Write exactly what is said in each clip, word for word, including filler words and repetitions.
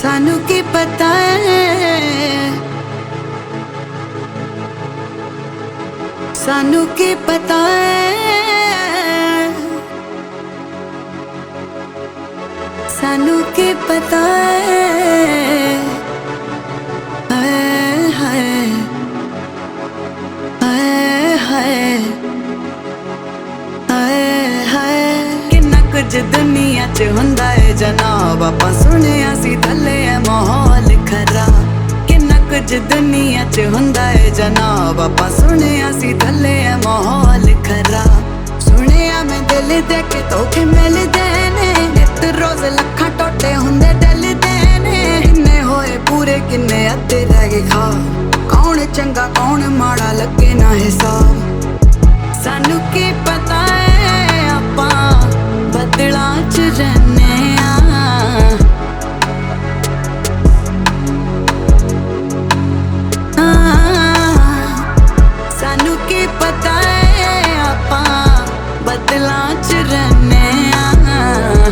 सानू की पता है, सानू की पता है, सानू की पता है। हाय हाय हाय हाय हाय हाय किन्ना कुछ दुनिया च हुंदा है जनाब, आपां सुनिया सी थल्ले है माहौल खराब। किन्ना कुछ दुनिया च हुंदा है जनाब, आपां सुनिया सी थल्ले है माहौल खराब। सुनिया मैं दिल दे के धोखे मिलदे ने, नित रोज लखां टोटे हुंदे डलदे ने। किन्ने होए पूरे किन्ने अद्धे रह गए खाब, कौन चंगा कौन माड़ा लगे ना हिसाब। सानू की पता है आपां बदलां च रहने आ, सानू की पता है आपां बदलां च रहने आ।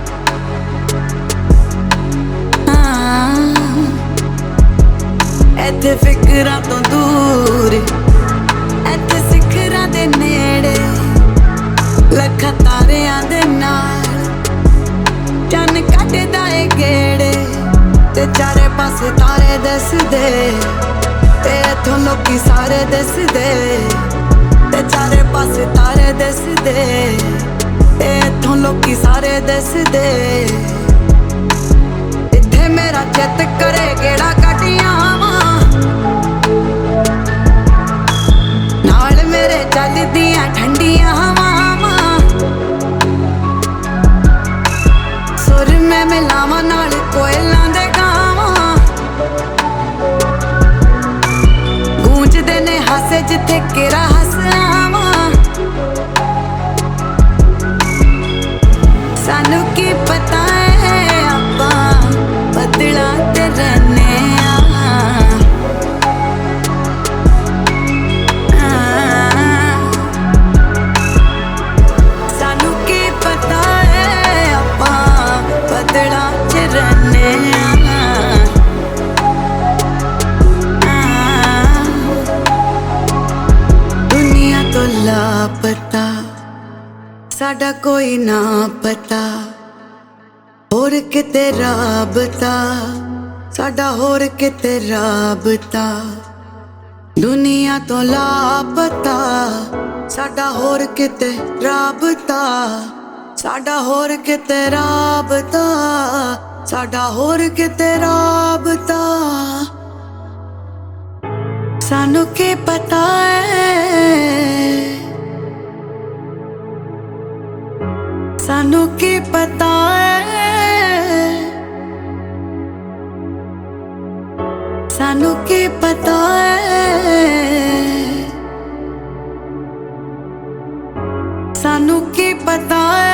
इत्थे फिकरां तो दूर, इत्थे सिखरां दे नेड़े, लखां तारियां दे नाल चन्न कटदा ए गेड़े। ते चारे पासे तारे दसदे, ते इत्थों लोकी सारे दसदे। ते चारे पासे तारे दसदे, ते इत्थों लोकी सारे दसदे। इत्थे मेरा चित करे गेड़ा कटियां नाल मेरे चलदियां ठंडियां हवावां। सुर मैं मिलावां नाल कोयलां दे गावां, गूंजदे ने हासे जिथे केरा हस आवां। सानू की पता है आपां बदलां ते रहने आ। सानू की पता है आपां बदलां च रहने आ। दुनिया तो लापता साडा कोई ना पता, होर किते राबता साडा होर किते राबता। दुनिया तो लापता साडा होर किते राबता, साडा होर किते राबता, साडा होर किते राबता। सानू की पता है, सानू की पता है, सानू की पता है, सानू की पता है।